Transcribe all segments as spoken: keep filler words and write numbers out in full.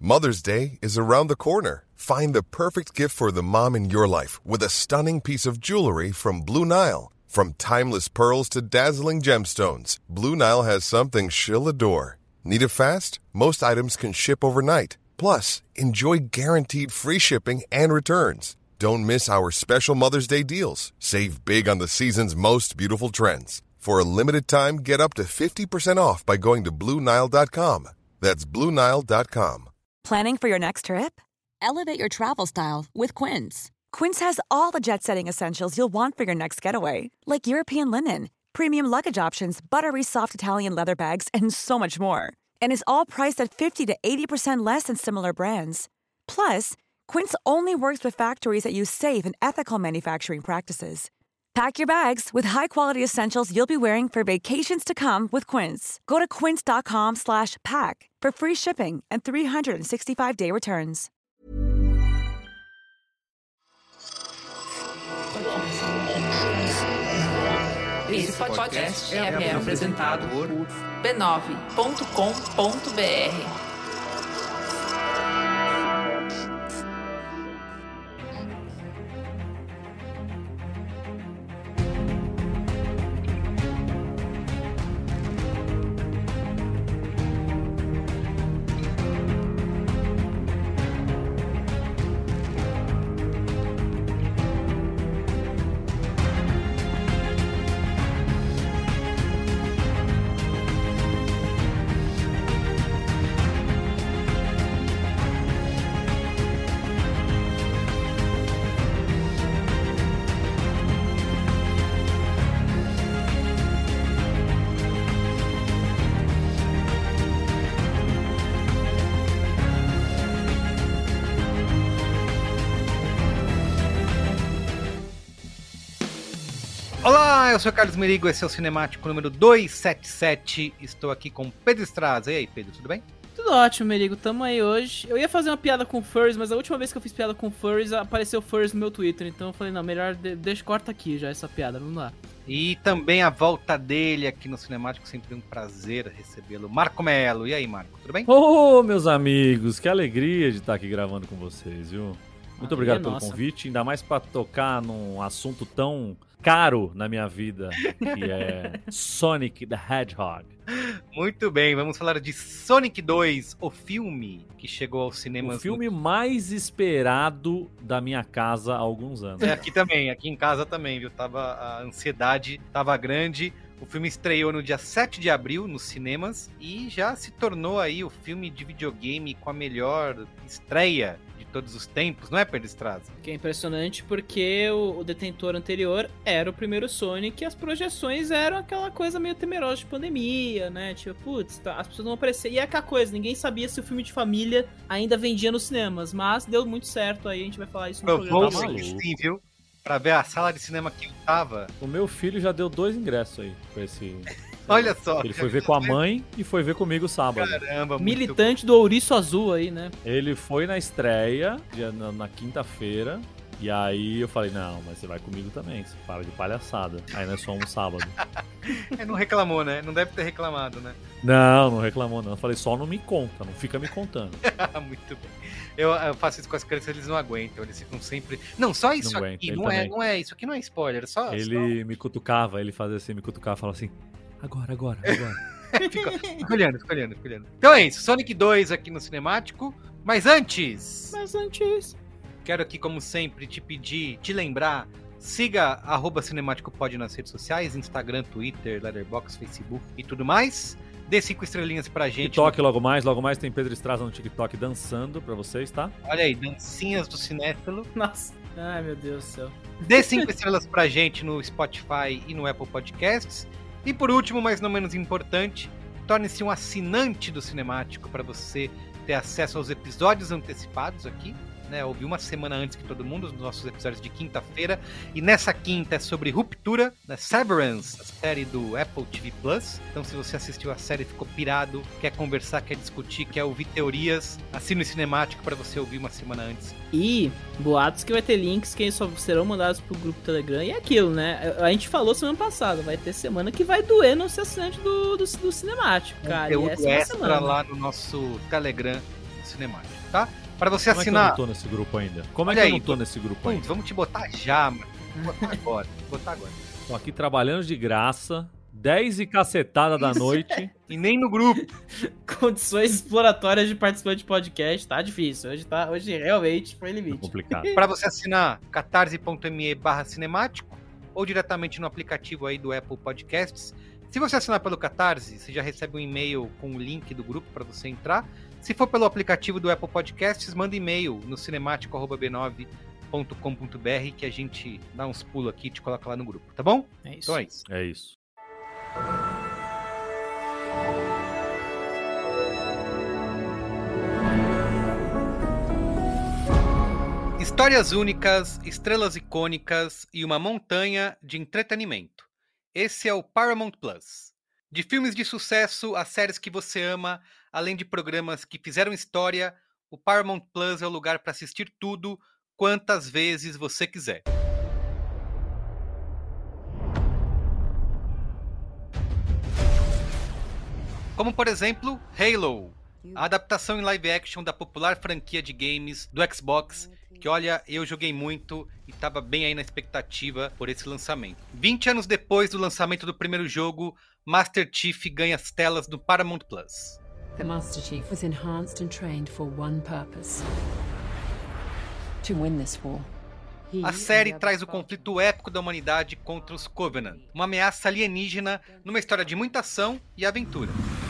Mother's Day is around the corner. Find the perfect gift for the mom in your life with a stunning piece of jewelry from Blue Nile. From timeless pearls to dazzling gemstones, Blue Nile has something she'll adore. Need it fast? Most items can ship overnight. Plus, enjoy guaranteed free shipping and returns. Don't miss our special Mother's Day deals. Save big on the season's most beautiful trends. For a limited time, get up to fifty percent off by going to Blue Nile dot com. That's Blue Nile dot com. Planning for your next trip? Elevate your travel style with Quince. Quince has all the jet-setting essentials you'll want for your next getaway, like European linen, premium luggage options, buttery soft Italian leather bags, and so much more. And is all priced at fifty to eighty percent less than similar brands. Plus, Quince only works with factories that use safe and ethical manufacturing practices. Pack your bags with high-quality essentials you'll be wearing for vacations to come with Quince. Go to quince.com slash pack for free shipping and three sixty-five day returns. Esse podcast é, é apresentado por b nove ponto com ponto b r. Olá, eu sou o Carlos Merigo, esse é o Cinemático número duzentos e setenta e sete. Estou aqui com Pedro Estraza. E aí, Pedro, tudo bem? Tudo ótimo, Merigo. Tamo aí hoje. Eu ia fazer uma piada com furries, mas a última vez que eu fiz piada com furries, apareceu furries no meu Twitter. Então eu falei, não, melhor de- deixa, corta aqui já essa piada, vamos lá. E também a volta dele aqui no Cinemático, sempre um prazer recebê-lo. Marco Melo. E aí, Marco, tudo bem? Ô, meus amigos, que alegria de estar aqui gravando com vocês, viu? Muito Ah, obrigado é pelo nossa. convite, ainda mais pra tocar num assunto tão caro na minha vida, que é Sonic the Hedgehog. Muito bem, vamos falar de Sonic dois, o filme que chegou aos cinemas. O filme mais esperado da minha casa há alguns anos. É, aqui também, aqui em casa também, viu? Tava, a ansiedade tava grande. O filme estreou no dia sete de abril nos cinemas e já se tornou aí o filme de videogame com a melhor estreia de todos os tempos, não é, Pedro Estraza? Que é impressionante porque o, o detentor anterior era o primeiro Sonic e as projeções eram aquela coisa meio temerosa de pandemia, né? Tipo, putz, tá, as pessoas não apareciam. E é aquela coisa, ninguém sabia se o filme de família ainda vendia nos cinemas, mas deu muito certo aí, a gente vai falar isso no programa. Provou-se tá que maluco. sim, viu? Pra ver a sala de cinema que eu tava. O meu filho já deu dois ingressos aí com esse. Olha só. Ele foi ver com a mãe e foi ver comigo sábado. Caramba, muito Militante do ouriço azul aí, né? Ele foi na estreia dia- na, na quinta-feira. E aí eu falei, não, mas você vai comigo também, você para de palhaçada. Aí nós fomos sábado. É, não reclamou, né? Não deve ter reclamado, né? Não, não reclamou não. Eu falei, só não me conta, não fica me contando. Muito bem. Eu, eu faço isso com as crianças, eles não aguentam. Eles ficam sempre. Não, só isso Não aqui. aguenta, ele Não é, também. não é. Isso aqui não é spoiler. Só. Ele me cutucava, ele fazia assim, me cutucava e falava assim, agora, agora, agora. Só... fica, fica olhando, fica olhando, fica olhando. Então é isso. Sonic dois aqui no Cinemático. Mas antes, Mas antes... quero aqui, como sempre, te pedir, te lembrar. Siga arroba Cinemático Pod nas redes sociais, Instagram, Twitter, Letterboxd, Facebook e tudo mais. Dê cinco estrelinhas pra gente. TikTok logo mais, logo mais tem Pedro Estraza no TikTok dançando pra vocês, tá? Olha aí, dancinhas do cinéfilo. Nossa. Ai, meu Deus do céu. Dê cinco estrelas pra gente no Spotify e no Apple Podcasts. E por último, mas não menos importante, torne-se um assinante do Cinemático para você ter acesso aos episódios antecipados aqui, né? Ouvi uma semana antes que todo mundo, os nossos episódios de quinta-feira. E nessa quinta é sobre Ruptura, né? Severance, a série do Apple T V Plus. Então, se você assistiu a série, ficou pirado, quer conversar, quer discutir, quer ouvir teorias, assine o Cinemático para você ouvir uma semana antes. E boatos que vai ter links que só serão mandados pro grupo Telegram. E é aquilo, né? A gente falou semana passada, vai ter semana que vai doer no ser assinante do, do, do Cinemático, cara. E Conteúdo essa é uma extra semana. lá no nosso Telegram cinemático, tá? Para você Como assinar... é que eu não tô nesse grupo ainda? Como é Olha que aí, eu não tô tô- nesse grupo Putz, ainda? vamos te botar já, mano. Vou botar agora, vou botar agora. Tô aqui trabalhando de graça, dez e cacetada da Isso. noite. E nem no grupo. Condições exploratórias de participante de podcast, tá difícil. Hoje, tá, hoje realmente foi É limite. complicado. Para você assinar catarse.me barra cinemático ou diretamente no aplicativo aí do Apple Podcasts. Se você assinar pelo Catarse, você já recebe um e-mail com o link do grupo para você entrar. Se for pelo aplicativo do Apple Podcasts, manda e-mail no cinemático arroba b nove ponto com ponto b r que a gente dá uns pulos aqui e te coloca lá no grupo, tá bom? É isso. Então é isso. É isso. Histórias únicas, estrelas icônicas e uma montanha de entretenimento. Esse é o Paramount Plus. De filmes de sucesso a séries que você ama, além de programas que fizeram história, o Paramount Plus é o lugar para assistir tudo, quantas vezes você quiser. Como, por exemplo, Halo, a adaptação em live action da popular franquia de games do Xbox, que, olha, eu joguei muito e estava bem aí na expectativa por esse lançamento. vinte anos depois do lançamento do primeiro jogo, Master Chief ganha as telas do Paramount Plus. The Master Chief was enhanced and trained for one purpose: to win this war. A série traz o conflito épico da humanidade contra os Covenant, uma ameaça alienígena numa história de muita ação e aventura.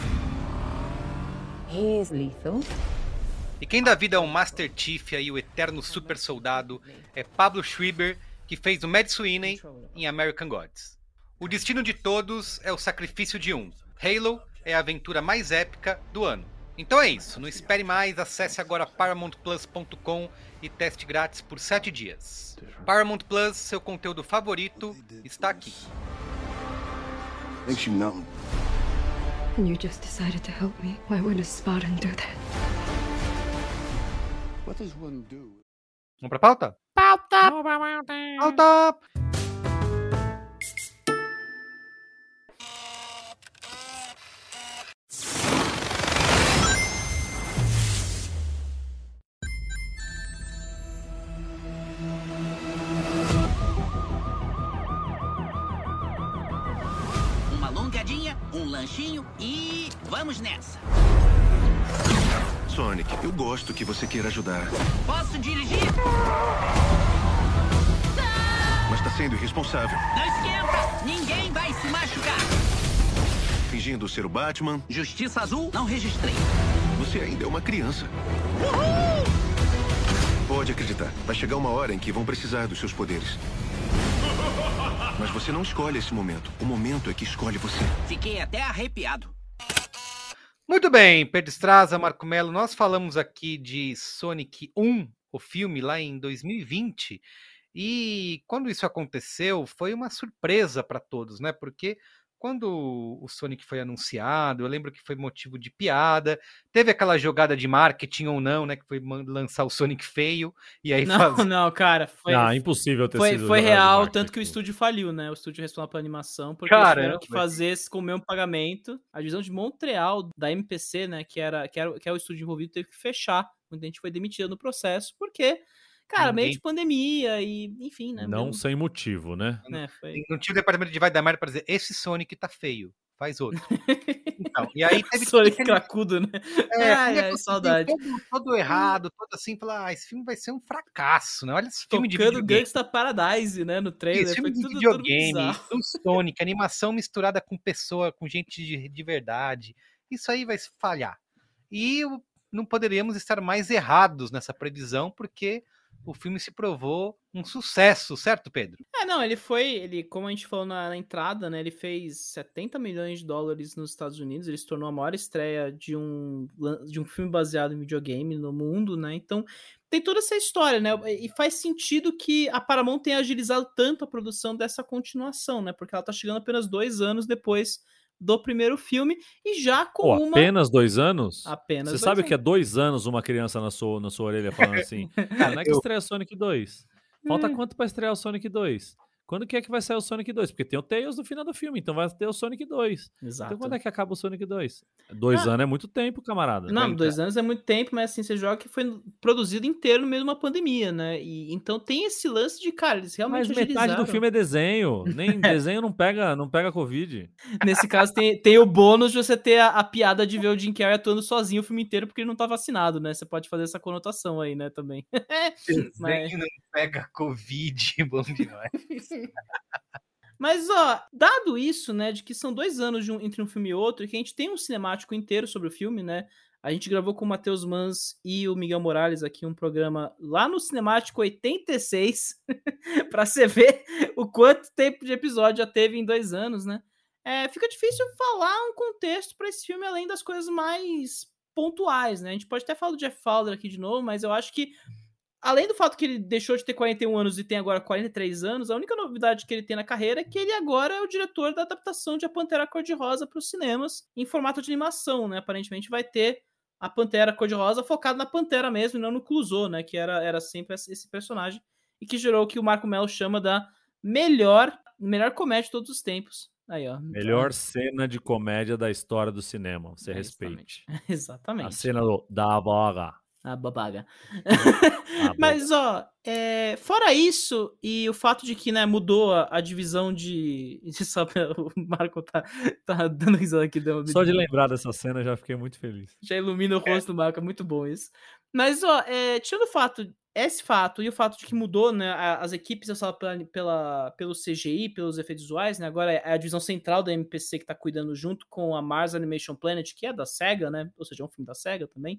Here's lethal. E quem dá vida ao Master Chief e o eterno super soldado é Pablo Schreiber, que fez o Mad Sweeney em American Gods. O destino de todos é o sacrifício de um. Halo é a aventura mais épica do ano. Então é isso, não espere mais, acesse agora paramount plus ponto com e teste grátis por sete dias. Paramount Plus, seu conteúdo favorito, está aqui. Makes you numb. And you just decided to help me. Why would a Spartan do that? What does one do? Vamos pra pauta? Pauta! Pauta! Uma alongadinha, um lanchinho e vamos nessa. Sonic, eu gosto que você queira ajudar, Posso dirigir? mas tá sendo irresponsável. Não esquenta! Ninguém vai se machucar. Fingindo ser o Batman, Justiça Azul, não registrei. você ainda é uma criança. Pode acreditar, vai chegar uma hora em que vão precisar dos seus poderes. Mas você não escolhe esse momento. O momento é que escolhe você. Fiquei até arrepiado. Muito bem, Pedro Estraza, Marco Melo, nós falamos aqui de Sonic um, o filme, lá em dois mil e vinte, e quando isso aconteceu, foi uma surpresa para todos, né? Porque quando o Sonic foi anunciado, eu lembro que foi motivo de piada, teve aquela jogada de marketing ou não, né? Que foi man- lançar o Sonic feio, e aí Não, faz... não, cara. Foi, Não, impossível ter foi, sido foi jogada de real, marketing. tanto que o estúdio faliu, né? O estúdio responsável pela animação, porque Caramba. eles tiveram que fazer esse com o mesmo pagamento. A divisão de Montreal da M P C, né? Que, era, que, era, que é o estúdio envolvido, teve que fechar. Muita gente foi demitida no processo, porque, cara, Ninguém- meio de pandemia e, enfim, né? Não mesmo- sem motivo, né? né, foi... Não tinha o departamento de vai dar merda para dizer, esse Sonic tá feio, faz outro. Então, e aí teve Sonic aquele- cracudo, né? É, Ai, aquele ai, episódio saudade. Todo, todo errado, todo assim, falar, ah, esse filme vai ser um fracasso, né? Olha esse filme de Tocando videogame. Gangsta Paradise, né? No trailer. Esse filme Foi de tudo, tudo videogame, bizarro. do Sonic, animação misturada com pessoa, com gente de, de verdade. Isso aí vai falhar. E o- não poderíamos estar mais errados nessa previsão, porque o filme se provou um sucesso, certo, Pedro? É, não, ele foi, ele, como a gente falou na, na entrada, né, ele fez setenta milhões de dólares nos Estados Unidos, ele se tornou a maior estreia de um, lan- de um filme baseado em videogame no mundo, né, então tem toda essa história, né, e faz sentido que a Paramount tenha agilizado tanto a produção dessa continuação, né, porque ela tá chegando apenas dois anos depois do primeiro filme, e já com Pô, uma... apenas dois anos? Apenas Você dois sabe o anos. que é dois anos uma criança na sua, na sua orelha falando assim? Quando é que eu- estreia Sonic dois? Falta É. quanto pra estrear o Sonic dois? quando que é que vai sair o Sonic dois? Porque tem o Tails no final do filme, então vai ter o Sonic dois. Exato. Então quando é que acaba o Sonic dois? Dois Ah. anos é muito tempo, camarada. Não, Então. dois anos é muito tempo, mas assim, você joga que foi produzido inteiro no meio de uma pandemia, né? E, então tem esse lance de, cara, eles realmente Mas metade do filme é desenho. Nem desenho não pega, não pega Covid. Nesse caso, tem, tem o bônus de você ter a, a piada de ver o Jim Carrey atuando sozinho o filme inteiro porque ele não tá vacinado, né? Você pode fazer essa conotação aí, né, também. Desenho Mas... não pega Covid, bom demais. Mas, ó, dado isso, né, de que são dois anos de um, entre um filme e outro, e que a gente tem um cinemático inteiro sobre o filme, né, a gente gravou com o Matheus Mans e o Miguel Morales aqui um programa lá no Cinemático oitenta e seis, pra você ver o quanto tempo de episódio já teve em dois anos, né, é, fica difícil falar um contexto pra esse filme, além das coisas mais pontuais, né, a gente pode até falar do Jeff Fowler aqui de novo, mas eu acho que além do fato que ele deixou de ter quarenta e um anos e tem agora quarenta e três anos, a única novidade que ele tem na carreira é que ele agora é o diretor da adaptação de A Pantera Cor-de-Rosa para os cinemas em formato de animação, né? Aparentemente vai ter a Pantera Cor-de-Rosa focada na Pantera mesmo e não no Clouseau, né? Que era, era sempre esse personagem e que gerou o que o Marco Mello chama da melhor, melhor comédia de todos os tempos. Aí, ó. Melhor cena de comédia da história do cinema. Você É, respeite. Exatamente. A cena do, da Boga. A babaga. Ah, Mas, ó, é, fora isso, e o fato de que, né, mudou a, a divisão de... Só pra, o Marco tá, tá dando risada aqui. Deu, Só de lembrar dessa cena, já fiquei muito feliz. Já ilumina o rosto é. do Marco, é muito bom isso. Mas, ó, é, tirando o fato... Esse fato e o fato de que mudou, né, as equipes pela, pela, pelo C G I, pelos efeitos visuais, né, agora é a divisão central da M P C que tá cuidando junto com a Mars Animation Planet, que é da SEGA, né, ou seja, é um filme da SEGA também.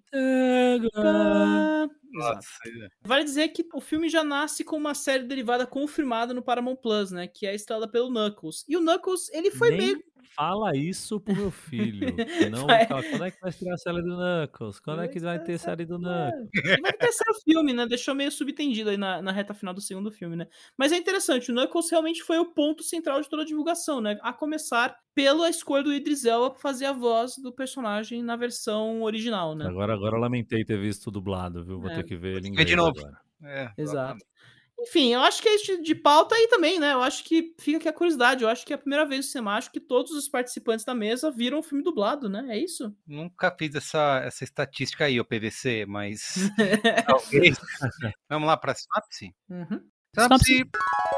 SEGA! Exato. Vale dizer que o filme já nasce com uma série derivada confirmada no Paramount Plus, né, que é estrelada pelo Knuckles. E o Knuckles, ele foi Nem meio... fala isso pro meu filho. Não, vai... Quando é que vai estrear a série do Knuckles? Quando é que vai ter série do Knuckles? E vai ter terceiro filme, né? Deixou meio subentendido aí na, na reta final do segundo filme, né? Mas é interessante, o Knuckles realmente foi o ponto central de toda a divulgação, né? A começar pela escolha do Idris Elba pra fazer a voz do personagem na versão original, né? Agora, agora eu lamentei ter visto dublado, viu? Vou É. ter que ver ele em Ver inglês de novo. agora. É, Exato. Enfim, eu acho que é isso de pauta aí também, né? Eu acho que fica aqui a curiosidade. Eu acho que é a primeira vez no Cinemático que todos os participantes da mesa viram o filme dublado, né? É isso? Nunca fiz essa, essa estatística aí, o P V C, mas talvez. Vamos lá para a sinopse? Uhum. Sinopse.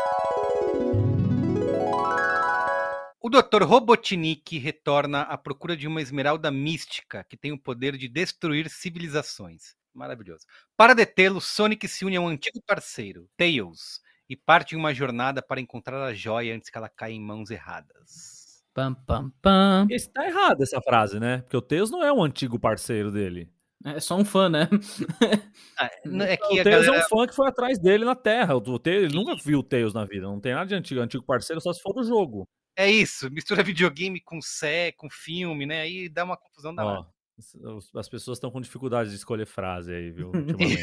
O doutor Robotnik retorna à procura de uma esmeralda mística que tem o poder de destruir civilizações. Maravilhoso. Para detê-lo, Sonic se une a um antigo parceiro, Tails, e parte em uma jornada para encontrar a joia antes que ela caia em mãos erradas. Pam, pam, pam. Está errada essa frase, né? Porque o Tails não é um antigo parceiro dele. É só um fã, né? Ah, é que o a Tails galera... é um fã que foi atrás dele na Terra. O Tails, ele nunca viu o Tails na vida. Não tem nada de antigo. Antigo parceiro só se for do jogo. É isso. Mistura videogame com sé, com filme, né? Aí dá uma confusão danada. Ó. As pessoas estão com dificuldade de escolher frase aí, viu? Ultimamente.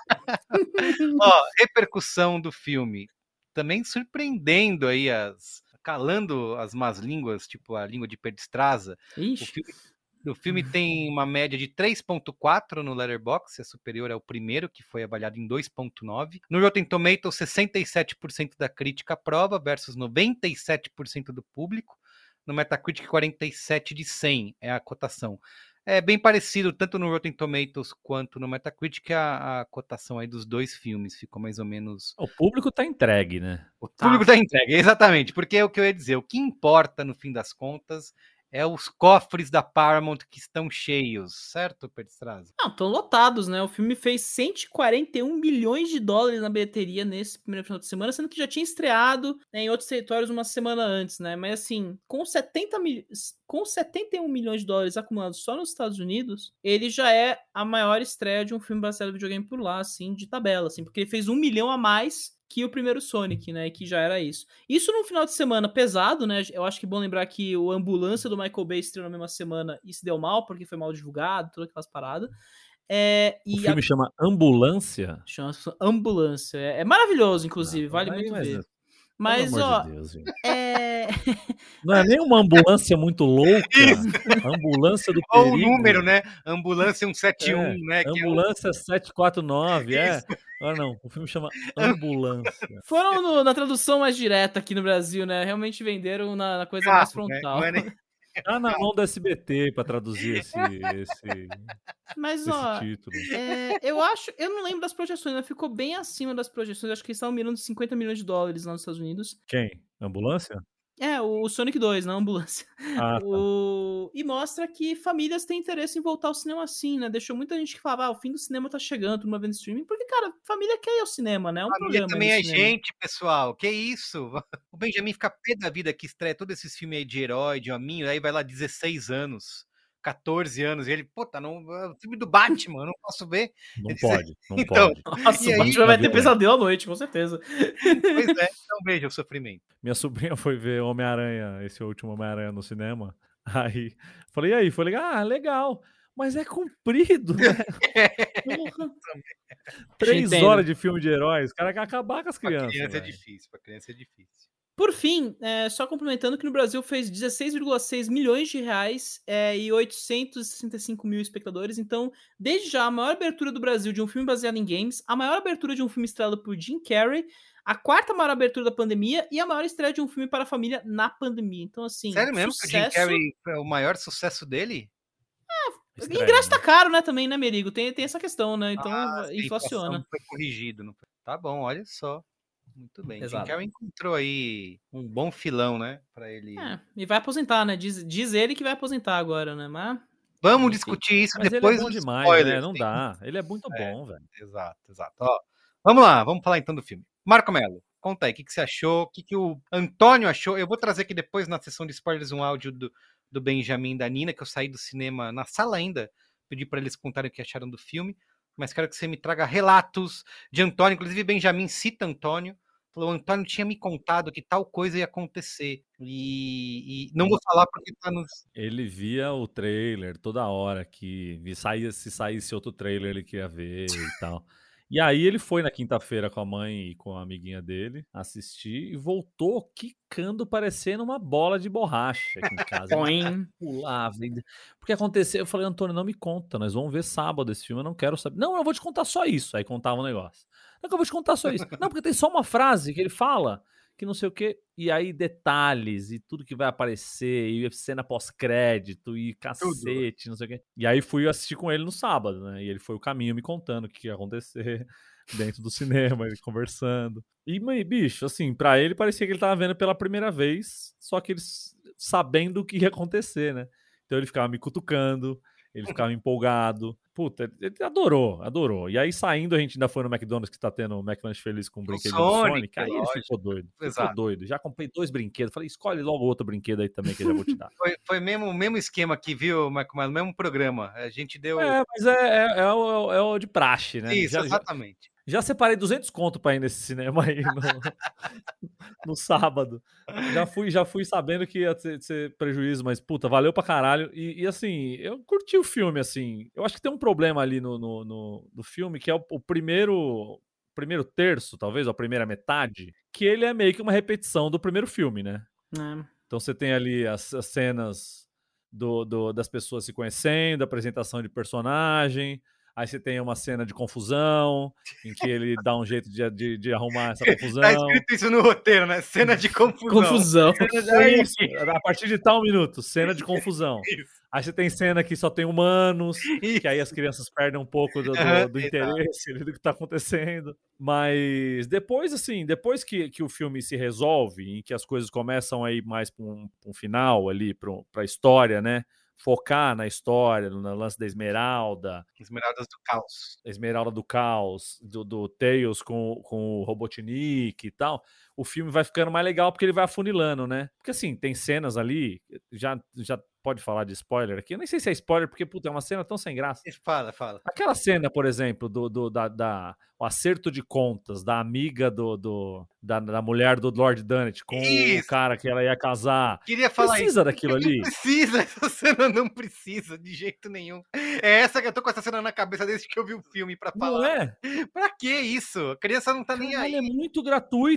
Ó, repercussão do filme. Também surpreendendo aí as... calando as más línguas, tipo a língua de Perdistraza. Ixi. O filme, o filme tem uma média de três ponto quatro no Letterboxd, é superior ao primeiro, que foi avaliado em dois ponto nove. No Rotten Tomatoes, sessenta e sete por cento da crítica aprova versus noventa e sete por cento do público. No Metacritic, quarenta e sete de cem é a cotação. É bem parecido, tanto no Rotten Tomatoes quanto no Metacritic, a, a cotação aí dos dois filmes ficou mais ou menos... O público tá entregue, né? O público tá entregue, exatamente, porque é o que eu ia dizer, o que importa no fim das contas é os cofres da Paramount que estão cheios, certo, Perdistraza? Não, estão lotados, né? O filme fez cento e quarenta e um milhões de dólares na bilheteria nesse primeiro final de semana, sendo que já tinha estreado, né, em outros territórios uma semana antes, né? Mas assim, com setenta, mil... com setenta e um milhões de dólares acumulados só nos Estados Unidos, ele já é a maior estreia de um filme brasileiro de videogame por lá, assim, de tabela, assim, porque ele fez um milhão a mais que o primeiro Sonic, né, que já era isso. Isso num final de semana pesado, né, eu acho que é bom lembrar que o Ambulância do Michael Bay estreou na mesma semana e se deu mal, porque foi mal divulgado, todas aquelas paradas. É, e o filme a... chama Ambulância? Chama Ambulância. É, é maravilhoso, inclusive, Não, vale aí, muito mas... ver. Mas, Pelo amor ó, de Deus, gente. é... Não é nem uma ambulância muito louca. Ambulância do Ou o perigo. número, né? Ambulância cento e setenta e um, É, né? que é o- ambulância setecentos e quarenta e nove, é. Isso. Ah, não, o filme chama Ambulância. Foram no- na tradução mais direta aqui no Brasil, né? Realmente venderam na, na coisa Carro, mais né? frontal. Não é nem- Tá na mão do S B T pra traduzir esse, esse, Mas, esse ó, título. é, eu acho... Eu não lembro das projeções, mas ficou bem acima das projeções. Acho que eles estavam mirando cinquenta milhões de dólares lá nos Estados Unidos. Quem? Ambulância? É, o Sonic dois, na ambulância. Ah, tá. O... E mostra que famílias têm interesse em voltar ao cinema assim, né? Deixou muita gente que falava, ah, o fim do cinema tá chegando, todo mundo vendo streaming. Porque, cara, família quer ir ao cinema, né? É um Família programa também aí é no cinema. gente, pessoal. Que isso? O Benjamin fica pé da vida que estreia todos esses filmes aí de herói, de hominho, aí vai lá dezesseis anos, catorze anos, e ele, puta, não, é o filme do Batman, eu não posso ver. Não Ele- pode, não Então, pode. Nossa, E o aí- Batman vai ter Violento. pesadelo à noite, com certeza. Pois é, então veja o sofrimento. Minha sobrinha foi ver Homem-Aranha, esse último Homem-Aranha no cinema. Aí, falei, e aí? Falei, ah, legal. Mas é comprido, né? Porra. Três entendo. horas de filme de heróis. O cara quer acabar com as Pra crianças. criança é velho. difícil, pra criança é difícil. Por fim, é, só complementando que no Brasil fez dezesseis vírgula seis milhões de reais é, e oitocentos e sessenta e cinco mil espectadores. Então, desde já, a maior abertura do Brasil de um filme baseado em games, a maior abertura de um filme estrelado por Jim Carrey, a quarta maior abertura da pandemia e a maior estreia de um filme para a família na pandemia. Então, assim, Sério mesmo que o Jim sucesso... Carrey é o maior sucesso dele? Estranho, Ingresso né? tá caro, né, também, né, Merigo? Tem, tem essa questão, né? Então, Ah, sim, a inflaciona. inflação foi corrigido. Não foi? Tá bom, olha só. Muito bem. Jim Exato. Carrey encontrou aí um bom filão, né? Pra ele. É, e vai aposentar, né? Diz, diz ele que vai aposentar agora, né? Mas... Vamos enfim. discutir isso Mas depois ele é bom dos demais, spoilers. né? Não Tem- dá. Ele é muito É. bom, velho. Exato, exato. Ó, vamos lá, vamos falar então do filme. Marco Melo, conta aí, o que, que você achou? O que, que o Antônio achou? Eu vou trazer aqui depois na sessão de spoilers um áudio do, do Benjamin e da Nina, que eu saí do cinema na sala ainda. Pedi para eles contarem o que acharam do filme, mas quero que você me traga relatos de Antônio. Inclusive, Benjamin cita Antônio. Falou, o Antônio tinha me contado que tal coisa ia acontecer. E, e não vou falar porque tá nos. Ele via o trailer toda hora que vi- saía, se saísse outro trailer ele queria ver e tal. E aí ele foi na quinta-feira com a mãe e com a amiguinha dele assistir e voltou quicando, parecendo uma bola de borracha aqui em casa. Ele Põe. pulava. ele- Porque aconteceu, eu falei, Antônio, não me conta, nós vamos ver sábado esse filme, eu não quero saber. Não, eu vou te contar só isso. Aí contava um negócio. Não, que eu vou te contar só isso. Não, porque tem só uma frase que ele fala, que não sei o quê. E aí detalhes e tudo que vai aparecer, e cena pós-crédito, e cacete, não sei o quê. E aí fui assistir com ele no sábado, né? E ele foi o caminho me contando o que ia acontecer dentro do cinema, ele conversando. E, mãe, bicho, assim, pra ele parecia que ele tava vendo pela primeira vez, só que ele s- sabendo o que ia acontecer, né? Então ele ficava me cutucando, ele ficava empolgado. Puta, ele- ele adorou, adorou. E aí saindo, a gente ainda foi no McDonald's que tá tendo o McLanche Feliz com o brinquedo do Sonic, Sonic. Aí ele lógico. ficou doido, ficou Exato. doido. Já comprei dois brinquedos. Falei, escolhe logo outro brinquedo aí também que eu já vou te dar. Foi, foi mesmo o mesmo esquema aqui, viu, Marco Melo? Mesmo programa. A gente deu. É, mas é, é, é o, é o de praxe, né? Isso, Já- já, exatamente. Já separei duzentos conto pra ir nesse cinema aí no, no sábado. Já fui, já fui sabendo que ia ser, ser prejuízo, mas puta, valeu pra caralho. E, e, assim, eu curti o filme, assim. Eu acho que tem um problema ali no, no, no, no filme, que é o, o primeiro primeiro terço, talvez, ou a primeira metade, que ele é meio que uma repetição do primeiro filme, né? É. Então você tem ali as, as cenas do, do- das pessoas se conhecendo, apresentação de personagem. Aí você tem uma cena de confusão, em que ele dá um jeito de, de, de arrumar essa confusão. Tá escrito isso no roteiro, né? Cena de confusão. Confusão. É isso, a partir de tal minuto, cena de confusão. Isso. Aí você tem cena que só tem humanos, Isso. que aí as crianças perdem um pouco do, do- Aham, do exato. interesse ali do que tá acontecendo. Mas depois, assim, depois que, que o filme se resolve, em que as coisas começam a ir mais para um, pra um final ali, pra, um- pra história, né? Focar na história, no lance da Esmeralda, Esmeraldas do Caos. a Esmeralda do Caos, do, do Tails com, com o Robotnik e tal, o filme vai ficando mais legal porque ele vai afunilando, né? Porque assim, tem cenas ali, já, já pode falar de spoiler aqui, eu nem sei se é spoiler, porque puta, é uma cena tão sem graça. Fala, fala. Aquela cena, por exemplo, do, do da, da- o acerto de contas da amiga do, do- da, da mulher do Lord Dunnett com Isso. o cara que ela ia casar. Queria falar Precisa isso. daquilo ali? Não precisa, essa cena não precisa de jeito nenhum. É essa que eu tô com essa cena na cabeça desde que eu vi o filme pra Não falar. é? Pra que isso? A criança não tá nem Caralho, aí. é muito gratuito, é um bagulho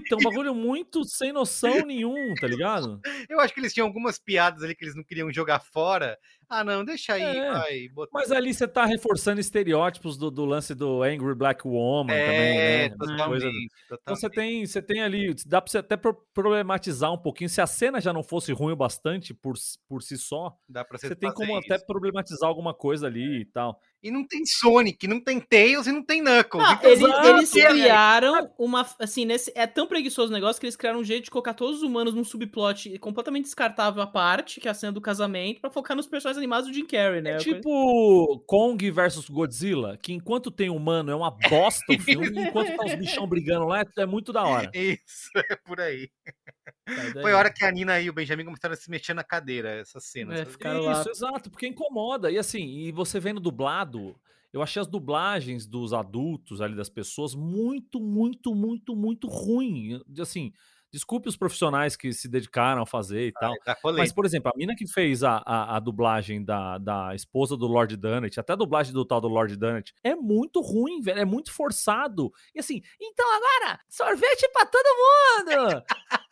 bagulho muito sem noção nenhum, tá ligado? Eu acho que eles tinham algumas piadas ali que eles não queriam jogar fora. Ah, não, deixa aí, É, vai. Botar. Mas ali você tá reforçando estereótipos do, do lance do Angry Black Woman É, também, né? Essa totalmente, coisa- totalmente. Então você tem, você tem ali, dá pra você até pro- problematizar um pouquinho. Se a cena já não fosse ruim o bastante por, s- por si só, Dá pra você você tem fazer como até isso. problematizar alguma coisa ali e tal. E não tem Sonic, não tem Tails e não tem Knuckles. Ah, Então, eles, exato, eles é, criaram uma. Assim, nesse, é tão preguiçoso o negócio que eles criaram um jeito de colocar todos os humanos num subplot completamente descartável à parte, que é a cena do casamento, pra focar nos personagens animados do Jim Carrey, né? É tipo Kong versus Godzilla, que enquanto tem humano é uma bosta o filme, enquanto tá os bichão brigando lá, é muito da hora. Isso, é por aí. Tá, Foi a hora que a Nina e o Benjamin começaram a se mexer na cadeira, essa cena. É, sabe? ficaram lá. Isso, exato, porque incomoda. E assim, e você vendo dublado, eu achei as dublagens dos adultos ali, das pessoas, muito, muito, muito, muito ruim. Assim, desculpe os profissionais que se dedicaram a fazer e tal. Tá Mas, polêmico. por exemplo, a mina que fez a, a, a dublagem da, da esposa do Lord Dunnett, até a dublagem do tal do Lord Dunnett, é muito ruim, velho, é muito forçado. E assim, então agora, sorvete pra todo mundo!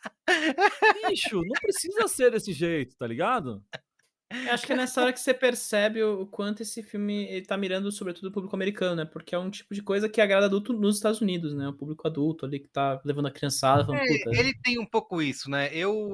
Bicho, não precisa ser desse jeito, tá ligado? Eu acho que é nessa hora que você percebe o, o quanto esse filme ele tá mirando, sobretudo, o público americano, né? Porque é um tipo de coisa que agrada adulto nos Estados Unidos, né? O público adulto ali que tá levando a criançada, falando, É, puta. ele tem um pouco isso, né?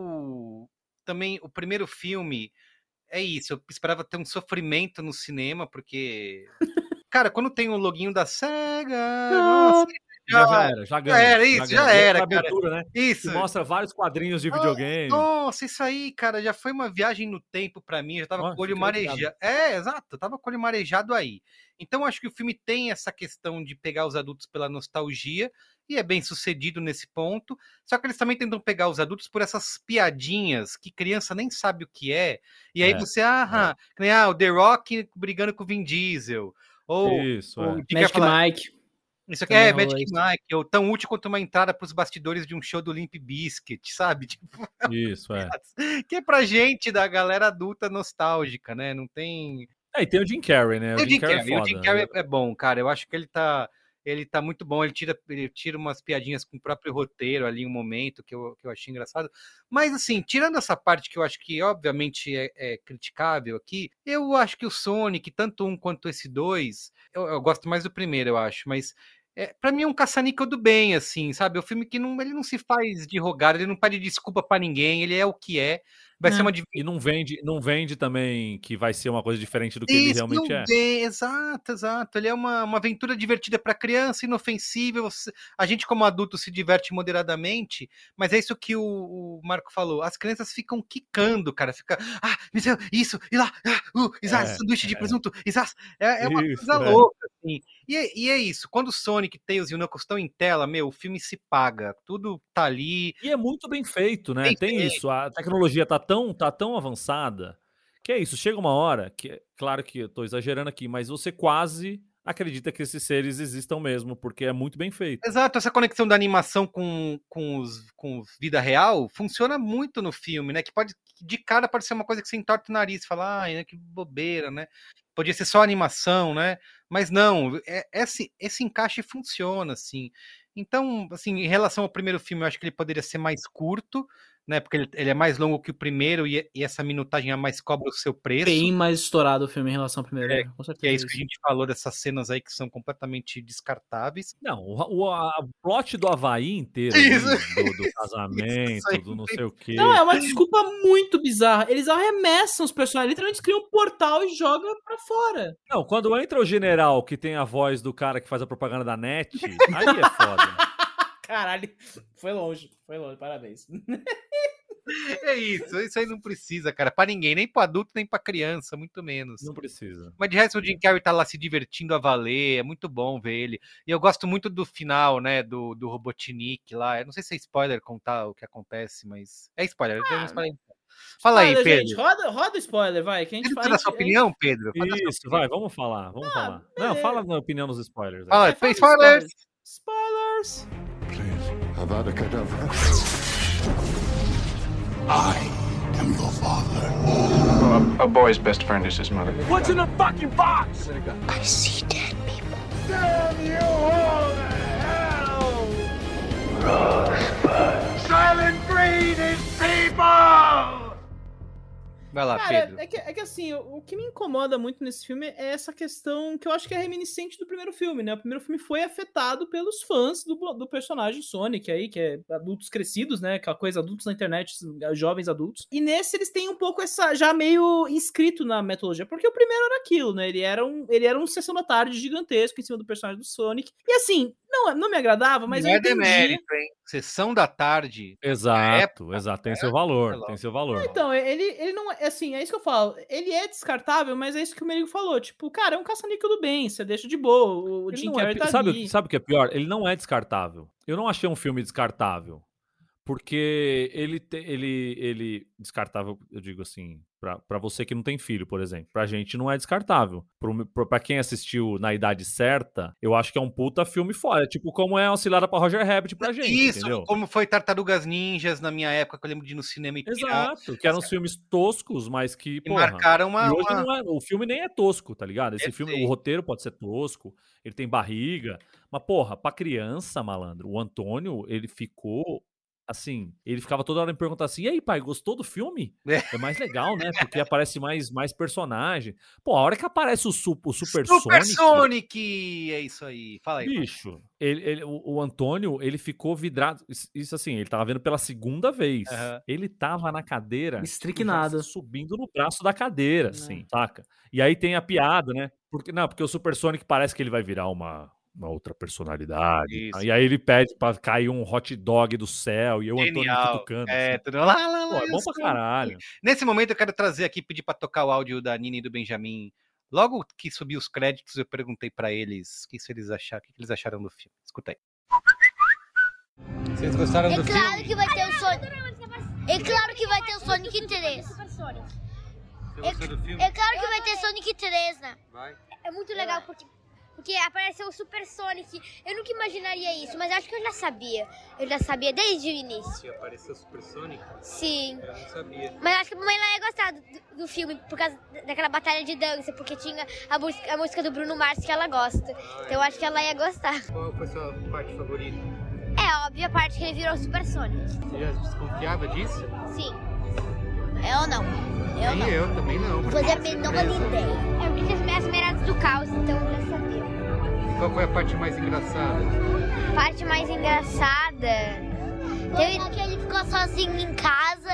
Eu também, o primeiro filme é isso. Eu esperava ter um sofrimento no cinema, porque. Cara, quando tem o loginho da SEGA. Nossa, Já, já era, já ganha. Já era isso, já ganha. era, A cara. abertura, né? Isso. Que mostra vários quadrinhos de videogame. Nossa, isso aí, cara, já foi uma viagem no tempo pra mim. Eu já tava Ó, com o olho fica ligado. marejado. É, exato, eu tava com o olho marejado aí. Então, acho que o filme tem essa questão de pegar os adultos pela nostalgia, e é bem sucedido nesse ponto. Só que eles também tentam pegar os adultos por essas piadinhas que criança nem sabe o que é. E aí É, você, ah, que nem, ah, o The Rock brigando com o Vin Diesel. Ou Isso, o é. de que Magic falar- Mike. Isso aqui Também é rolou Magic isso. Mike, ou tão útil quanto uma entrada para os bastidores de um show do Limp Bizkit, sabe? Tipo, Isso, é. que é pra gente da galera adulta nostálgica, né? Não tem. É, e tem o Jim Carrey, né? O, E o Jim Jim Carrey Carrey, é o foda. Jim Carrey é bom, cara. Eu acho que ele tá, ele tá muito bom. Ele tira, ele tira umas piadinhas com o próprio roteiro ali, um momento que eu, que eu achei engraçado. Mas, assim, tirando essa parte que eu acho que, obviamente, é, é criticável aqui, eu acho que o Sonic, tanto um quanto esse dois, eu, eu gosto mais do primeiro, eu acho, mas. É, pra mim é um caça-níquel do bem, assim, sabe? É um filme que não, ele não se faz de rogado, ele não pede desculpa pra ninguém, ele é o que é. Vai É. ser uma div- E não vende, não vende também que vai ser uma coisa diferente do que ele Isso, realmente não é. vem, exato, exato. Ele é uma, uma aventura divertida para criança, inofensiva. você- A gente, como adulto, se diverte moderadamente, mas é isso que o, o Marco falou. As crianças ficam quicando, cara. Fica, ah, isso, isso, e lá, ah, uh, exato, É, sanduíche de é. presunto, exato. É, é uma Isso, coisa é. louca, assim. E, é- e é isso. Quando o Sonic, Tails e o Knuckles estão em tela, meu, o filme se paga. Tudo tá ali. E é muito bem feito, né? Bem Tem feito. isso. A tecnologia tá tão, tá tão avançada que é isso. Chega uma hora que, claro que eu tô exagerando aqui, mas você quase acredita que esses seres existam mesmo, porque é muito bem feito. Exato, essa conexão da animação com, com, os, com os vida real funciona muito no filme, né? Que pode, de cara, pode ser uma coisa que você entorta o nariz e fala, ai, né, que bobeira, né? Podia ser só animação, né? Mas não, é, esse, esse encaixe funciona, assim. Então, assim, em relação ao primeiro filme, eu acho que ele poderia ser mais curto, né? Porque ele, ele é mais longo que o primeiro e, e essa minutagem a mais cobra o seu preço. Bem mais estourado o filme em relação ao primeiro. É, né? Com certeza. Que é isso que a gente falou dessas cenas aí que são completamente descartáveis. Não, o, o a, o plot do Havaí inteiro, ali, Isso. do, do casamento, Isso aí. do não sei o quê. Não, é uma desculpa muito bizarra. Eles arremessam os personagens, literalmente criam um portal e jogam pra fora. Não, quando entra o general que tem a voz do cara que faz a propaganda da net, aí é foda. Caralho, foi longe, foi longe, parabéns. É isso, isso aí não precisa, cara, pra ninguém, nem pro adulto, nem pra criança, muito menos. Não precisa. Mas de resto o Jim Carrey tá lá se divertindo a valer, é muito bom ver ele. E eu gosto muito do final, né, do, do Robotnik lá. Eu não sei se é spoiler contar o que acontece, mas é spoiler. eu não spoiler. Fala aí, Spoiler, Pedro. gente, roda, roda o spoiler, vai. Que a gente Pedro, fala. você dá sua opinião, Pedro? Fala a sua Isso, opinião. vai, vamos falar, vamos Ah, falar. Não, beleza. fala a opinião nos spoilers. aí. Fala, Fala spoilers! Spoilers! Please, Avada Kedavra. I am your father. Well, a, a boy's best friend is his mother. What's in the fucking box? I see dead people. Damn you all to hell! Rosebud. Vai lá, Cara, Pedro. é que, é que assim, o, o que me incomoda muito nesse filme é essa questão que eu acho que é reminiscente do primeiro filme, né? O primeiro filme foi afetado pelos fãs do, do personagem Sonic aí, que é adultos crescidos, né? Aquela coisa, adultos na internet, jovens adultos. E nesse eles têm um pouco essa, já meio inscrito na metodologia, porque o primeiro era aquilo, né? Ele era um, ele era um Sessão da Tarde gigantesco em cima do personagem do Sonic. E assim, não, não me agradava, mas não eu é entendi. demérito, hein? Sessão da Tarde. Exato, época, exato. Tem é, seu valor, é tem seu valor. Então, ele, ele não é, assim, é isso que eu falo, ele é descartável, mas é isso que o Merigo falou, tipo, cara, é um caça-níquel do bem, você deixa de boa, o Ele Jim não Carrey é, tá sabe, ali. sabe o que é pior? Ele não é descartável. Eu não achei um filme descartável. Porque ele, te, ele, ele descartável, eu digo assim, pra, pra você que não tem filho, por exemplo. Pra gente não é descartável. Pro, pro, pra quem assistiu na idade certa, eu acho que é um puta filme fora. Tipo, como é Auxiliada pra Roger Rabbit pra gente, Isso, entendeu? como foi Tartarugas Ninjas na minha época, que eu lembro de ir no cinema e Exato, que eram os filmes toscos, mas que, E porra, marcaram uma- e hoje uma- não é, o filme nem é tosco, tá ligado? Esse Eu filme, sei. o roteiro pode ser tosco, ele tem barriga, mas porra, pra criança, malandro, o Antônio, ele ficou assim, ele ficava toda hora me perguntando assim, e aí, pai, gostou do filme? É, é mais legal, né? Porque aparece mais, mais personagem. Pô, a hora que aparece o, su o Super, Super Sonic... Sonic! É isso aí. Fala aí. Bicho, ele, ele, o, o Antônio, ele ficou vidrado. Isso, isso assim, ele tava vendo pela segunda vez. Uhum. Ele tava na cadeira, Estricnado. já subindo no braço da cadeira, assim, saca? E aí tem a piada, né? Porque, não, porque o Super Sonic parece que ele vai virar uma, uma outra personalidade. Isso. E aí ele pede pra cair um hot dog do céu e eu, Antônio, Genial. cutucando. É, assim. tudo lá, lá, lá. Pô, é eu bom pra sou- caralho. Nesse momento eu quero trazer aqui, pedir pra tocar o áudio da Nina e do Benjamin. Logo que subiu os créditos, eu perguntei pra eles o que, eles acharam, o que eles acharam do filme. Escuta aí. Vocês gostaram É do claro filme? que vai ter o Sonic. É claro que vai ter o Sonic três. Você É, gostou do filme? é claro que vai ter Sonic três, né? Vai. É muito legal porque, porque apareceu o Super Sonic. Eu nunca imaginaria isso, mas acho que eu já sabia. Eu já sabia desde o início. Que apareceu o Super Sonic? Sim. Eu não sabia. Mas acho que a mamãe lá ia gostar do, do filme por causa daquela batalha de dança, porque tinha a, música, a música do Bruno Mars que ela gosta. Então eu acho que ela ia gostar. Qual foi a sua parte favorita? É óbvio a parte que ele virou Super Sonic. Você já desconfiava disso? Sim. Eu não. Eu Nem não. eu, também não. Não fazia a menor ideia. É porque tinha as minhas miradas do caos, então eu já sabia. Qual foi a parte mais engraçada? Parte mais engraçada. Teve que ele ficou sozinho em casa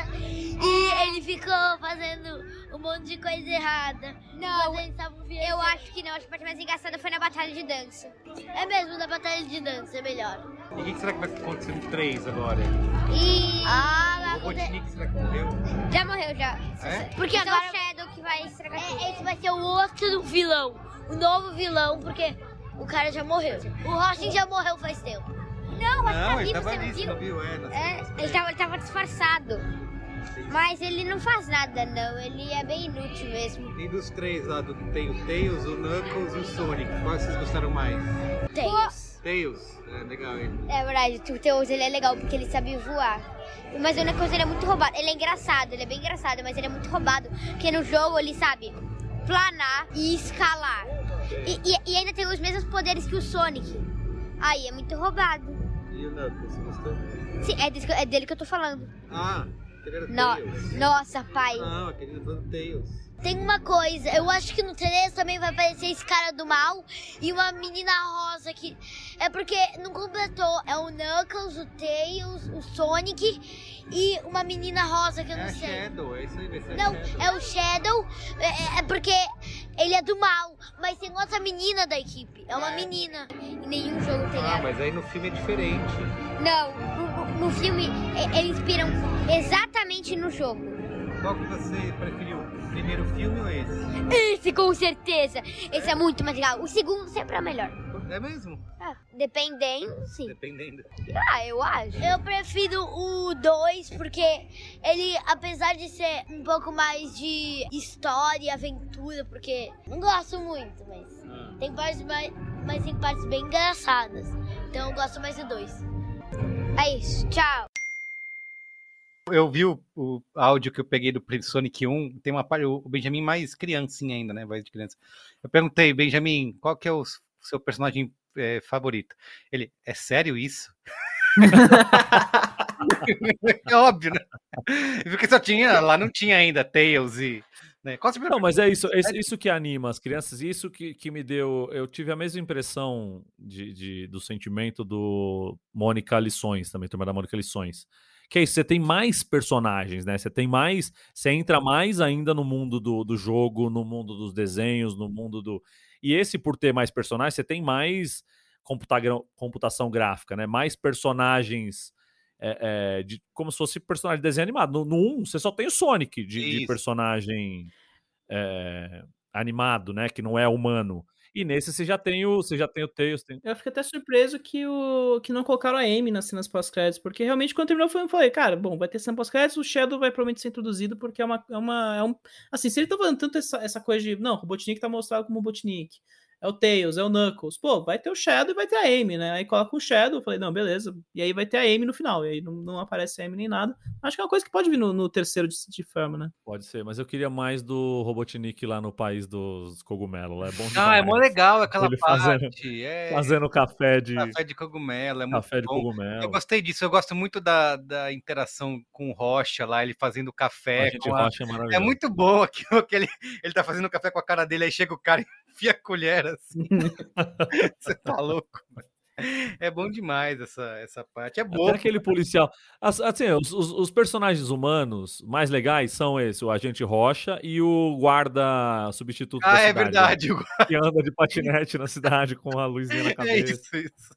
e ele ficou fazendo um monte de coisa errada. Não, eu acho que não. Acho que a parte mais engraçada foi na batalha de dança. É mesmo, na batalha de dança, é melhor. E o que será que vai acontecer no três agora? E. Ah, O vai acontecer. Robotnik será que morreu? Já morreu, já. É? Porque agora é o Shadow que vai estragar tudo. Esse vai ser o outro vilão. O novo vilão, porque o cara já morreu. O Roshin já morreu faz tempo. Não, mas tá Não, ele vivo, tava você não ali, você viu? não viu? É, na É, série. ele tava, ele tava disfarçado. Mas ele não faz nada, não. Ele é bem inútil mesmo. E dos três lá, do, tem o Tails, o Knuckles e o Sonic. Qual vocês gostaram mais? Tails. Tails, é legal ele. É verdade, o Tails ele é legal porque ele sabe voar. Mas a única coisa, ele é muito roubado. Ele é engraçado, ele é bem engraçado, mas ele é muito roubado. Porque no jogo ele sabe planar e escalar. E, e, e ainda tem os mesmos poderes que o Sonic. Aí é muito roubado. E o Knuckles, você gostou? Sim, é dele, que- é dele que eu tô falando. Ah, aquele era No- Tails. Nossa, pai. Não, aquele era do Tails. Tem uma coisa, eu acho que no três também vai aparecer esse cara do mal e uma menina rosa que... É porque não completou, é o Knuckles, o Tails, o Sonic e uma menina rosa que eu não É a sei. Shadow, é isso aí, vai ser a Não, Shadow. é o Shadow, é, é porque ele é do mal, mas tem outra menina da equipe, é uma menina. Em nenhum jogo tem Ah, ela. mas aí no filme é diferente. Não, no, no filme é, eles inspiram exatamente no jogo. Qual que você preferiu? O primeiro filme ou esse? Esse com certeza, esse é muito mais legal. O segundo sempre é o melhor. É mesmo? Ah, dependendo, sim. Dependendo. Ah, eu acho. Eu prefiro o dois porque ele, apesar de ser um pouco mais de história e aventura, porque não gosto muito, mas Ah. tem partes mais, mas tem partes bem engraçadas. Então eu gosto mais do dois. É isso, tchau. Eu vi o, o áudio que eu peguei do Sonic um, tem uma parte, o Benjamin mais criancinha ainda, né, voz de criança. Eu perguntei, Benjamin, qual que é o seu personagem é, favorito? Ele, é sério isso? É óbvio, né? Porque só tinha, lá não tinha ainda Tails e... Né? Qual não, mas é isso, é isso que anima as crianças, isso que, que me deu... Eu tive a mesma impressão de, de, do sentimento do Mônica Lições, também, Turma da Mônica Lições. Que é isso, você tem mais personagens, né? Você tem mais... Você entra mais ainda no mundo do, do jogo, no mundo dos desenhos, no mundo do... E esse, por ter mais personagens, você tem mais computa, computação gráfica, né? Mais personagens... É, é, de, como se fosse personagem de desenho animado. No, no um, você só tem o Sonic de, de personagem é, animado, né? Que não é humano. E nesse você já tem o, você já tem o Tails. Tem... Eu fiquei até surpreso que, o, que não colocaram a Amy nas cenas pós-créditos, porque realmente quando terminou o filme eu falei, cara, bom, vai ter cena pós-créditos, o Shadow vai provavelmente ser introduzido, porque é uma... É uma é um, assim, se ele tá falando tanto essa, essa coisa de, não, o Robotnik tá mostrado como Robotnik, é o Tails, é o Knuckles. Pô, vai ter o Shadow e vai ter a Amy, né? Aí coloca o Shadow, eu falei, não, beleza. E aí vai ter a Amy no final. E aí não, não aparece a Amy nem nada. Acho que é uma coisa que pode vir no, no terceiro de, de forma, né? Pode ser, mas eu queria mais do Robotnik lá no país dos cogumelos. É bom demais. Ah, é mó legal aquela Ele parte. Fazendo, é... fazendo café de... Café de cogumelo, é muito café de bom. cogumelo. Eu gostei disso, eu gosto muito da, da interação com o Rocha lá, ele fazendo café. A gente com a... Rocha é maravilhoso. É muito bom aquilo que ele, ele tá fazendo café com a cara dele, aí chega o cara e enfia a colher assim. Você tá louco, mano. É bom demais essa, essa parte. É bom. Até aquele policial. Assim, os, os, os personagens humanos mais legais são esse, o Agente Rocha e o guarda substituto ah, da é cidade. Verdade. Né? Que anda de patinete na cidade com a luzinha na cabeça. É isso, isso.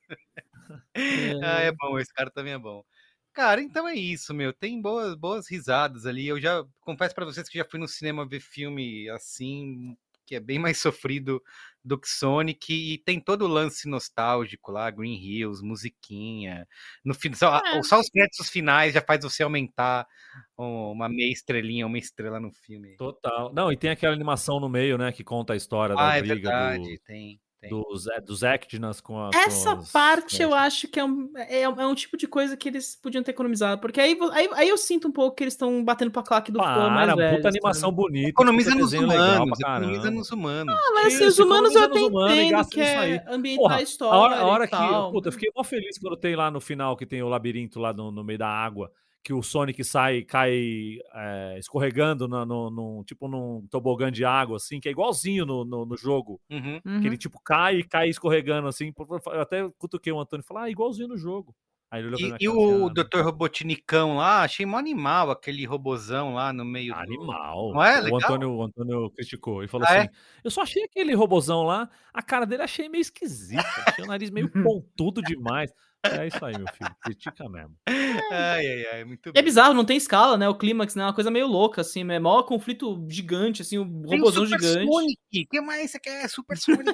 É... Ah, é bom, esse cara também é bom. Cara, então é isso, meu. Tem boas, boas risadas ali. Eu já confesso pra vocês que já fui no cinema ver filme assim, que é bem mais sofrido do que Sonic, e tem todo o lance nostálgico lá, Green Hills, musiquinha. No fim, só, é. só os créditos finais já faz você aumentar uma meia estrelinha, uma estrela no filme. Total. Não, e tem aquela animação no meio, né, que conta a história ah, da é briga verdade, do... tem. Dos, dos Actinas com a. Essa com as, parte é, eu acho que é um, é, é um tipo de coisa que eles podiam ter economizado. Porque aí, aí, aí eu sinto um pouco que eles estão batendo pra claque do fã mais velho. Puta animação sabe? bonita. Economiza nos humanos. Economiza nos humanos. Ah, mas assim, os humanos eu até entendo que é ambientar Porra, a história. A hora, a hora e tal. que. Puta, eu fiquei mó feliz quando tem lá no final que tem o labirinto lá no, no meio da água. Que o Sonic sai, cai é, escorregando no, no, no, tipo num tobogã de água, assim, que é igualzinho no, no, no jogo. Uhum. Que ele, tipo, cai e cai escorregando, assim. Eu até cutuquei o Antônio e falei, ah, igualzinho no jogo. Aí ele olhou pra e minha e o doutor Robotnicão lá, achei mó animal, aquele robozão lá no meio Animal. Do... Não é o, legal? Antônio, o Antônio criticou e falou ah, assim, é? eu só achei aquele robozão lá, a cara dele achei meio esquisita, achei o nariz meio pontudo demais. É isso aí, meu filho. Critica mesmo. Ai, ai, ai, muito bem. É bizarro, não tem escala, né? O clímax, né? É uma coisa meio louca, assim. É maior conflito gigante, assim, o um robôzão gigante. Sonic. O que mais você quer? Super Sonic.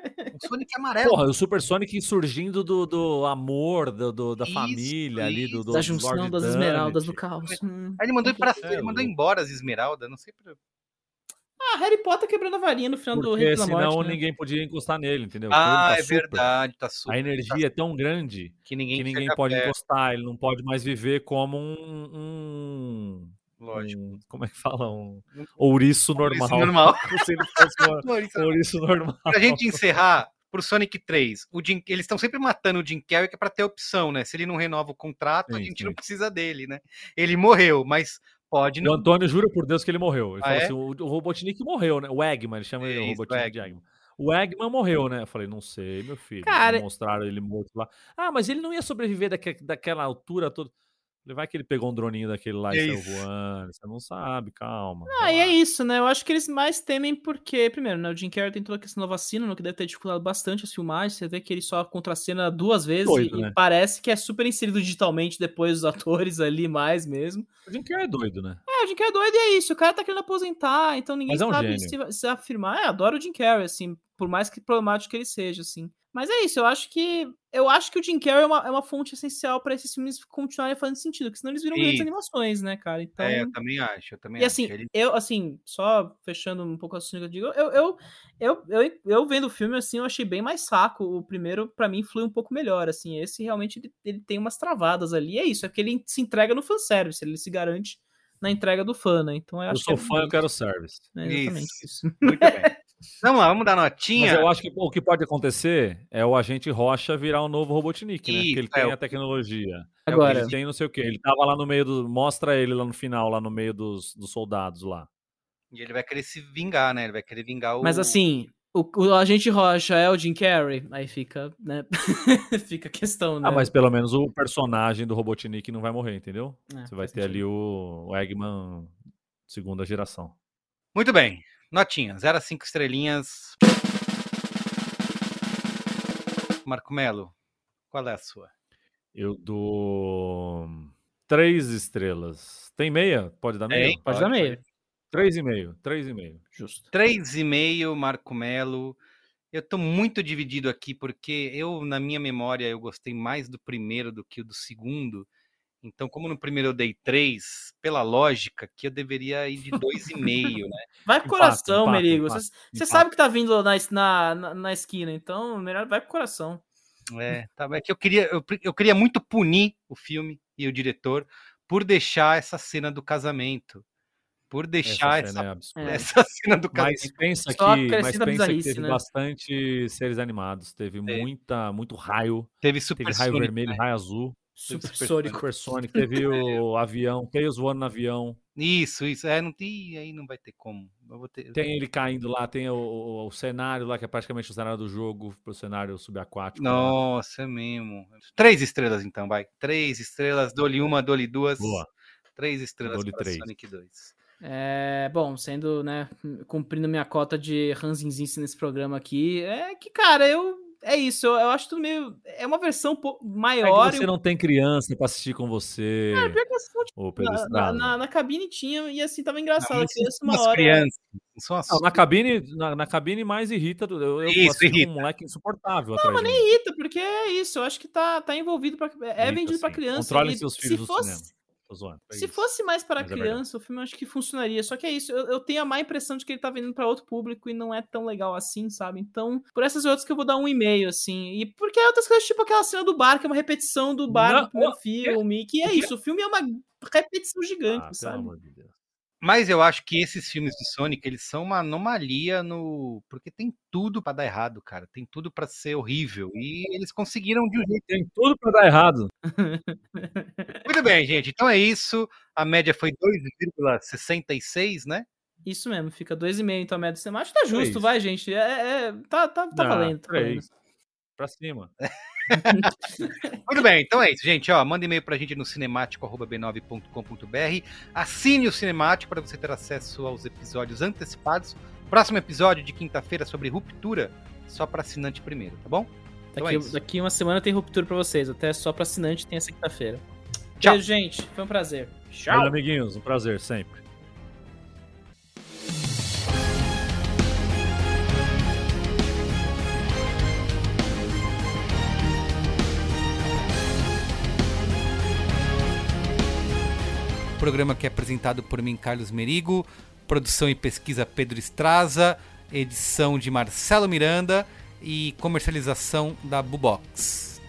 O Sonic amarelo. Porra, o Super Sonic surgindo do, do amor, do, do da isso, família isso. ali, do, do da junção Lord das Dunnet. esmeraldas do caos. Hum. Aí ele mandou, pra, é, ele mandou embora as esmeraldas, não sei pra... Ah, Harry Potter quebrando a varinha no final Porque do Reino da senão Morte, né? ninguém podia encostar nele, entendeu? Ah, tá é super, verdade, tá super. A energia tá é tão grande que ninguém, que ninguém pode perto. encostar, ele não pode mais viver como um... um... Lógico. Um, como é que fala? Um ouriço normal. Ouriço normal. Se ele fosse um ouriço, ouriço normal. Pra gente encerrar, pro Sonic três, o Jim, eles estão sempre matando o Jim Carrey que é pra ter opção, né? Se ele não renova o contrato, sim, a gente sim. não precisa dele, né? Ele morreu, mas... Pode não. O Antônio jura por Deus que ele morreu. Ele ah, falou é? assim: o, o Robotnik morreu, né? O Eggman, ele chama ele o Robotnik de Eggman. O Eggman morreu, né? Eu falei, não sei, meu filho. Cara... Mostraram ele morto lá. Ah, mas ele não ia sobreviver daque, daquela altura toda. Vai que ele pegou um droninho daquele lá e saiu voando. Você não sabe, calma. Ah, e é isso, né? Eu acho que eles mais temem porque, primeiro, né? O Jim Carrey tem toda a questão da vacina, no que deve ter dificultado bastante as filmagens. Você vê que ele só contracena duas vezes doido, e, né? e parece que é super inserido digitalmente depois dos atores ali, mais mesmo. O Jim Carrey é doido, né? É, o Jim Carrey é doido e é isso. O cara tá querendo aposentar, então ninguém é um sabe se, se afirmar. É, adoro o Jim Carrey, assim, por mais que problemático que ele seja, assim. Mas é isso, eu acho que eu acho que o Jim Carrey é uma, é uma fonte essencial pra esses filmes continuarem fazendo sentido, porque senão eles viram grandes animações, né, cara? Então... É, eu também acho, eu também e acho. assim, ele... eu, assim, só fechando um pouco a assunto que eu digo, eu, eu, eu, eu, eu vendo o filme, assim, eu achei bem mais saco. O primeiro, pra mim, flui um pouco melhor, assim. Esse, realmente, ele, ele tem umas travadas ali. É isso, é porque ele se entrega no fanservice, ele se garante na entrega do fã, né? Então, eu, eu acho sou que é fã, eu quero service. É exatamente isso. isso. Muito bem. Vamos lá, vamos dar notinha. Mas eu acho que pô, o que pode acontecer é o agente Rocha virar um novo Robotnik, né? Isso, Porque ele é tem o- a tecnologia. Agora. Ele tem não sei o quê. Ele tava lá no meio do... Mostra ele lá no final, lá no meio dos, dos soldados lá. E ele vai querer se vingar, né? Ele vai querer vingar o... Mas assim, o, o agente Rocha é o Jim Carrey, aí fica, né? fica a questão, né? Ah, mas pelo menos o personagem do Robotnik não vai morrer, entendeu? É, Você vai faz ter sentido. ali o, o Eggman segunda geração. Muito bem. Notinha, zero a cinco estrelinhas. Marco Melo, qual é a sua? Eu dou três estrelas. Tem meia? Pode dar meia? Tem, Pode, dar meio. Três e meio. Três e meio. Justo. Três e meio, Marco Melo. Eu tô muito dividido aqui, porque eu, na minha memória, eu gostei mais do primeiro do que o do segundo. Então, como no primeiro eu dei três, pela lógica, que eu deveria ir de dois e meio, né? Vai pro Empata, coração, empata, Merigo. empata, Você empata. sabe que tá vindo na, na, na, na esquina, então melhor vai pro coração. É, tá, é que eu queria, eu, eu queria muito punir o filme e o diretor por deixar essa cena do casamento. Por deixar Essa essa, cena é absurda. essa cena do casamento. Mas pensa Só que, mas acrescenta pensa que bizarrice, teve né? bastante seres animados. Teve muita, muito raio. Teve Teve Super raio Sonic, vermelho, né? raio azul. Super Super Sonic. Super Sonic. Teve o avião. Tails voando no avião. Isso, isso. É, não tem, aí não vai ter como. Eu vou ter, Tem ele caindo lá. Tem o, o- o cenário lá, que é praticamente o cenário do jogo. Pro cenário subaquático. lá. Nossa, é mesmo. Três estrelas, então, vai. Três estrelas, dou-lhe uma, dou-lhe duas. Boa. Três estrelas Dou-lhe para três. Sonic dois. É, bom, sendo, né, cumprindo minha cota de ranzinzice nesse programa aqui, é que, cara, eu, é isso, eu, eu acho tudo meio, é uma versão um pouco É maior. que você e- não tem criança pra assistir com você. É, pior que assim, tipo, Ô, Pedro na, na, Estrada. na- na cabine tinha, e assim, tava engraçado, Não, a mas criança são uma as hora... crianças. Não são as... Não, na cabine, na, na cabine mais irrita. Eu, eu Isso, assisti irrita. com um moleque insuportável Não, atrás mas de nem mim. irrita, porque é isso, eu acho que tá, tá envolvido, pra, é Irrita, vendido pra sim. criança. Controlem e seus se filhos no fosse, cinema. Tô zoando. É Se isso. fosse mais para Mas é criança, o filme eu acho que funcionaria. Só que é isso, eu, eu tenho a má impressão de que ele tá vendendo para outro público e não é tão legal assim, sabe? Então, por essas outras que eu vou dar um e meio, assim. E porque é outras coisas, tipo aquela cena do bar, que é uma repetição do bar Não, do primeiro o quê? filme. Que é O quê? isso, o filme é uma repetição gigante, Ah, pelo sabe? amor de Deus. Mas eu acho que esses filmes de Sonic, eles são uma anomalia no... Porque tem tudo pra dar errado, cara. Tem tudo pra ser horrível. E eles conseguiram de um jeito... Tem tudo pra dar errado. Muito bem, gente. Então é isso. A média foi dois vírgula sessenta e seis, né? Isso mesmo, fica dois e meio então a média do cinema. Acho que tá justo, Três. vai, gente. É, é- tá, tá, tá Não, valendo, tá valendo. três. Pra cima. Muito bem, então é isso, gente. Ó, manda e-mail pra gente no cinemático arroba b nove ponto com ponto b r. Assine o Cinemático para você ter acesso aos episódios antecipados. Próximo episódio de quinta-feira sobre ruptura, só para assinante primeiro, tá bom? Então é Daqui, isso. daqui uma semana tem ruptura pra vocês. Até só pra assinante tem essa quinta-feira. Tchau. Beijo, gente. Foi um prazer. Tchau. Olha, amiguinhos, um prazer sempre. Programa que é apresentado por mim, Carlos Merigo, produção e pesquisa Pedro Estraza, edição de Marcelo Miranda e comercialização da Bubox.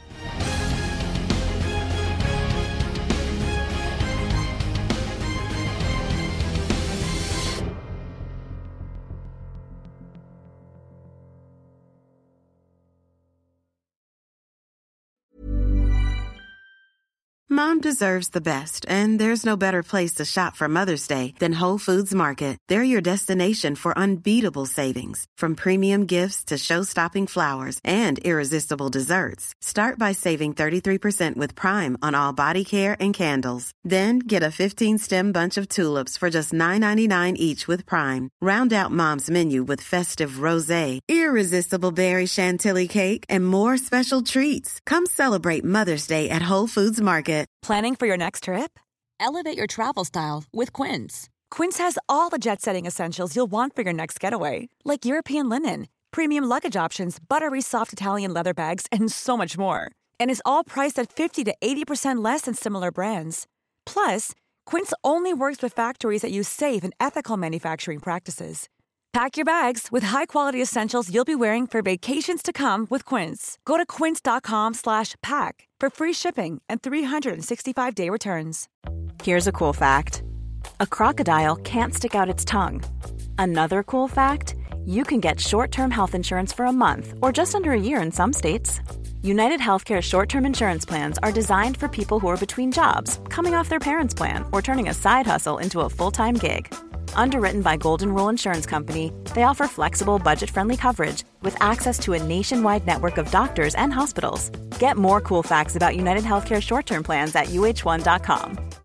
Mom deserves the best, and there's no better place to shop for Mother's Day than Whole Foods Market. They're your destination for unbeatable savings, from premium gifts to show-stopping flowers and irresistible desserts. Start by saving thirty-three percent with Prime on all body care and candles. Then get a fifteen-stem bunch of tulips for just nine ninety-nine each with Prime. Round out Mom's menu with festive rosé, irresistible berry chantilly cake, and more special treats. Come celebrate Mother's Day at Whole Foods Market. Planning for your next trip? Elevate your travel style with Quince. Quince has all the jet-setting essentials you'll want for your next getaway, like European linen, premium luggage options, buttery soft Italian leather bags, and so much more. And is all priced at fifty to eighty percent less than similar brands. Plus, Quince only works with factories that use safe and ethical manufacturing practices. Pack your bags with high-quality essentials you'll be wearing for vacations to come with Quince. Go to quince.com slash pack for free shipping and three sixty-five day returns. Here's a cool fact. A crocodile can't stick out its tongue. Another cool fact, you can get short-term health insurance for a month or just under a year in some states. United Healthcare short-term insurance plans are designed for people who are between jobs, coming off their parents' plan, or turning a side hustle into a full-time gig. Underwritten by Golden Rule Insurance Company, they offer flexible, budget-friendly coverage with access to a nationwide network of doctors and hospitals. Get more cool facts about United Healthcare short-term plans at U H one dot com.